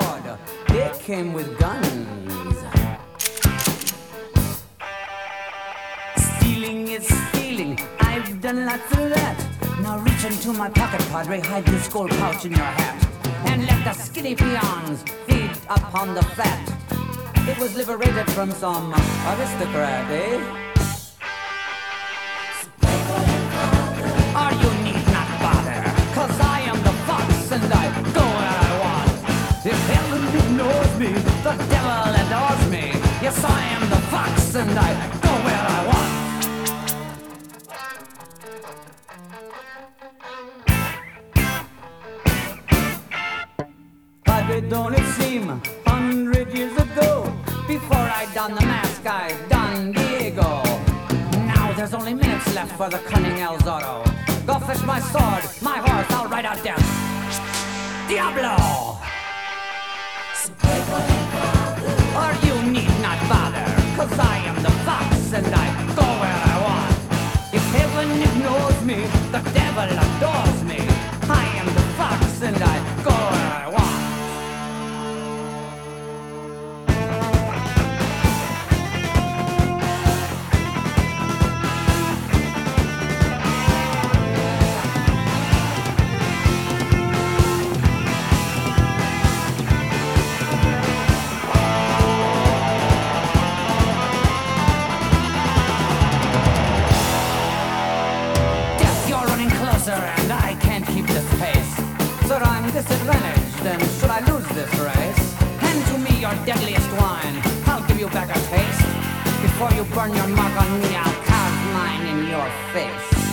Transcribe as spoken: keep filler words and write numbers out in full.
sword, they came with guns. Stealing is stealing, I've done lots of that. Now reach into my pocket, Padre, hide your skull pouch in your hat, and let the skinny peons feed upon the fat. It was liberated from some aristocrat, eh? Or you need not bother, cause I am the fox and I go where I want. If heaven ignores me, the devil adores me. Yes, I am the fox and I go where I want. Don't it seem hundred years ago, before I donned the mask I donned Diego. Now there's only minutes left for the cunning El Zorro. Go fetch my sword, my horse, I'll ride out death. Diablo! Or you need not bother, cause I am the fox and I go where I want. If heaven ignores me, the devil adores me. I am the fox and I go where I want. And I can't keep this pace, so I'm disadvantaged, and should I lose this race, hand to me your deadliest wine, I'll give you back a taste. Before you burn your mark on me, I'll carve mine in your face.